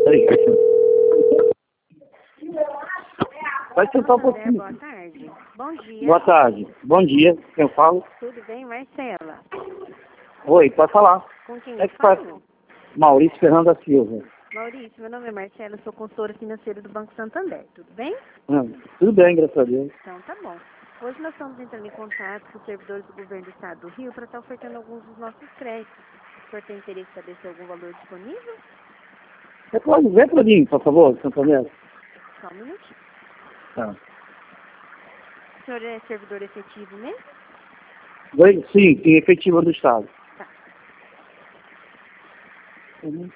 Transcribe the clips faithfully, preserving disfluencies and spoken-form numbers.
Peraí. Vai sentar um pouquinho. Boa tarde. Bom dia. Boa tarde. Bom dia. Quem eu falo? Tudo bem, Marcela? Oi, pode falar. Com quem É eu que faz? falo? Maurício Fernando da Silva. Maurício, meu nome é Marcela, sou consultora financeira do Banco Santander. Tudo bem? Hum, tudo bem, graças a Deus. Então tá bom. Hoje nós estamos entrando em contato com os servidores do governo do estado do Rio para estar ofertando alguns dos nossos créditos. O senhor tem interesse em saber se tem algum valor disponível? Você pode ver para mim, por favor, Santander? Só um minutinho. Tá. O senhor é servidor efetivo mesmo? Oi? Sim, sim, efetiva do Estado. Tá. Uhum.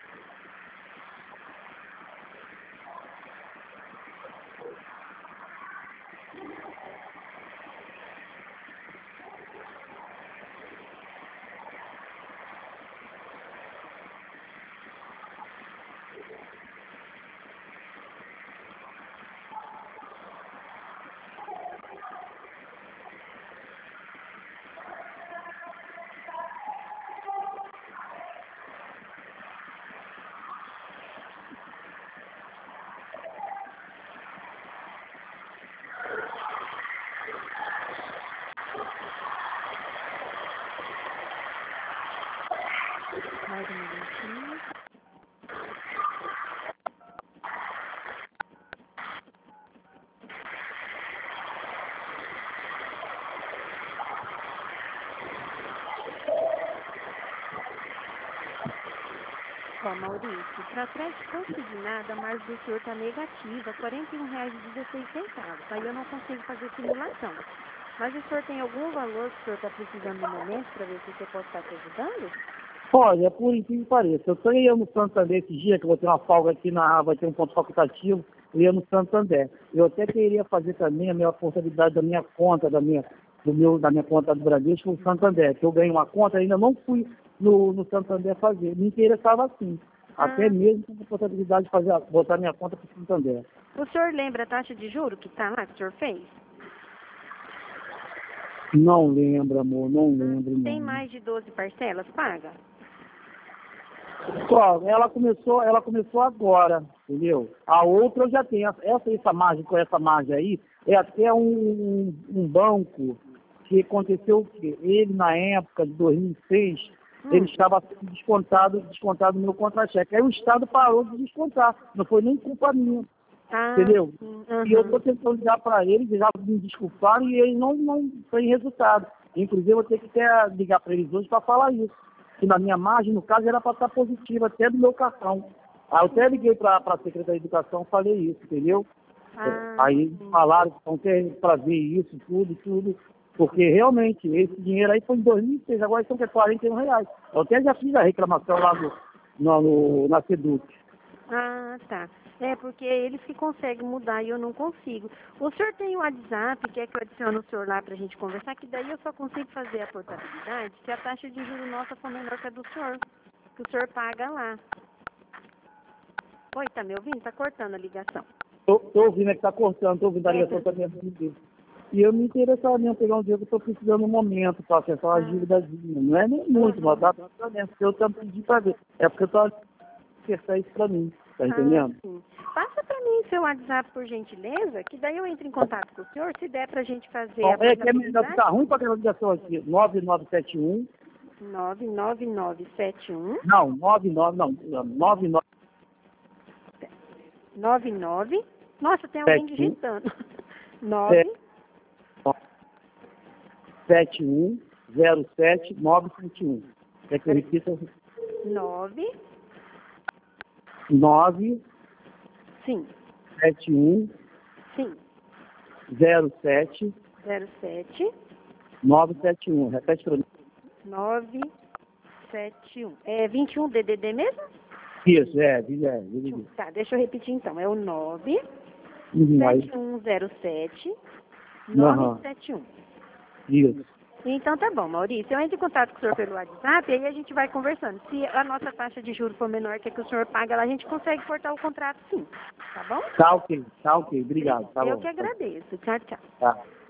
Mais um minutinho. Ó, Maurício, para crédito consignado, a margem do senhor está negativa, quarenta e um reais e dezesseis centavos. Aí eu não consigo fazer simulação. Mas o senhor tem algum valor que o senhor está precisando no momento para ver se você pode estar te ajudando? Olha, por incrível que pareça, eu estou ia no Santander esse dia, que eu vou ter uma folga aqui na vai ter um ponto facultativo, eu ia no Santander. Eu até queria fazer também a minha portabilidade da minha conta, da minha, do meu, da minha conta do Bradesco no Santander, que eu ganhei uma conta, ainda não fui no, no Santander fazer. Me interessava sim, até Ah. mesmo com a portabilidade de fazer, botar minha conta para o Santander. O senhor lembra a taxa de juro que está lá, que o senhor fez? Não lembro, amor, não lembro. Tem não. mais de doze parcelas, paga? Só, ela começou, ela começou agora, entendeu? A outra eu já tenho. Essa, essa margem, com essa margem aí, é até um, um, um banco que aconteceu o quê? Ele, na época de dois mil e seis, Hum. ele estava descontado, descontado no meu contra-cheque. Aí o Estado parou de descontar. Não foi nem culpa minha, Ah, entendeu? sim. E eu Uhum. estou tentando ligar para eles, eles já me desculparam e eles não, não têm resultado. Inclusive, eu vou ter que até ligar para eles hoje para falar isso. Que na minha margem, no caso, era para estar positiva, até do meu cartão. Aí eu até liguei para a Secretaria de Educação e falei isso, entendeu? Ah, Aí eles sim. falaram que estão querendo para ver isso, tudo, tudo. Porque realmente, esse dinheiro aí foi em dois mil e seis, agora estão com quarenta e um reais. Eu até já fiz a reclamação lá no, no, no, na Seduc. Ah, tá. É, porque eles que conseguem mudar e eu não consigo. O senhor tem o WhatsApp, quer que eu adicione o senhor lá pra gente conversar? Que daí eu só consigo fazer a portabilidade se a taxa de juros nossa for menor que a do senhor. Que o senhor paga lá. Oi, tá me ouvindo? Tá cortando a ligação. Tô, tô ouvindo é que tá cortando, tô ouvindo a ligação também. E eu me interessava mesmo pegar um dinheiro que eu estou precisando no momento para acessar uma dívidas. Não é nem muito, mas dá pra dentro. Porque eu também pedi para ver. É porque eu estou acertar isso para mim. Tá entendendo? Ah, sim. Passa pra mim seu WhatsApp, por gentileza, que daí eu entro em contato com o senhor, se der pra gente fazer Bom, a é que é melhor portabilidade. ficar ruim para aquela ligação aqui. nove nove sete um. nove nove nove sete um. Não, nove nove, não. nove nove nove nove. Nossa, tem alguém sete um. digitando. nove. sete um zero sete nove sete um. É que eu repito. nove. nove Sim. sete um Sim. zero sete zero sete. nove sete um. Repete para mim. nove sete um. É vinte e um D D D mesmo? Isso, é, é, é, é. Tá, deixa eu repetir então. É o nove Uhum, aí. sete um zero sete nove sete um. Isso. Então tá bom, Maurício. Eu entro em contato com o senhor pelo WhatsApp e aí a gente vai conversando. Se a nossa taxa de juros for menor que a que o senhor paga lá, a gente consegue cortar o contrato sim. Tá bom? Tá ok, tá ok. Obrigado. Tá Eu bom. que agradeço. Tchau, tchau. Tá.